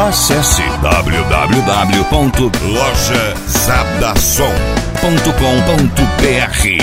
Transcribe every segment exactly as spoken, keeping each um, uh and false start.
Acesse w w w ponto loja zabdasom ponto com ponto b r.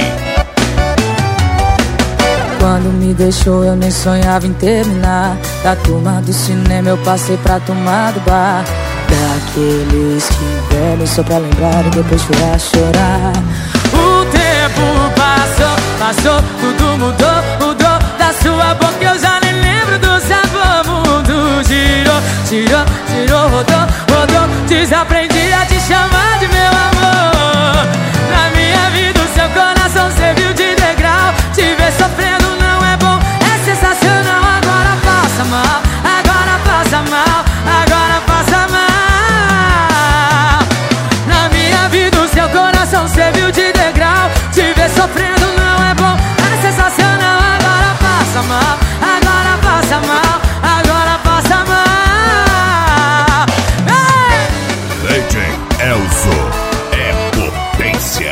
Quando me deixou eu nem sonhava em terminar. Da turma do cinema eu passei pra turma do bar. Daqueles que velhos só pra lembrar e depois fui a chorar. O tempo passou, passou, tudo mudou, mudou. Da sua boca eu já nem lembro do sabor. Mundo girou, girou, girou, rodou, rodou. Desaprendi a te chamar de meu amor. Na minha vida o seu coração serviu de degrau. Te ver sofrendo não é bom, é sensacional. Agora passa mal, agora passa mal, agora passa mal. Na minha vida o seu coração serviu de degrau. Te ver sofrendo não é bom, é sensacional. Agora passa mal, agora passa mal, agora passa mal. Ei! D J Elzo é potência.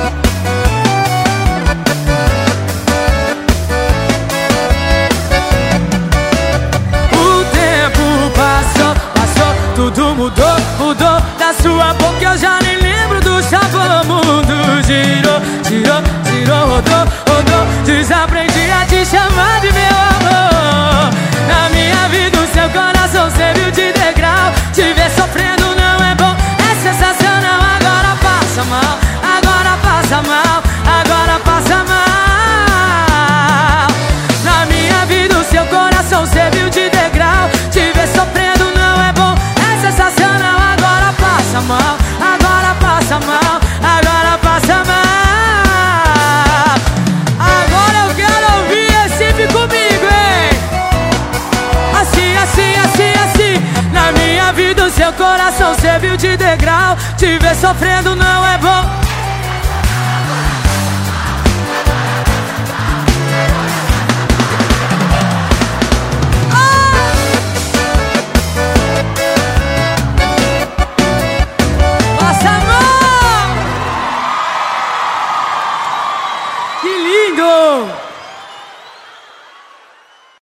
O tempo passou, passou, tudo mudou, mudou. Da sua boca eu já nem lembro do sabor. Mundo girou, girou, girou, rodou, rodou. Desaprendi a te chamar de meu amor. Na minha vida o seu coração serviu de degrau. Te ver sofrendo não é bom, é sensacional. Agora passa mal, agora passa mal, agora passa mal. Na minha vida o seu coração serviu de degrau. Te ver sofrendo não é bom, é sensacional. Agora passa mal, agora passa mal, agora passa mal. Agora eu quero ouvir Recife comigo, hein? Assim, assim, assim, assim. Na minha vida o seu coração serviu de degrau. Te ver sofrendo não é bom.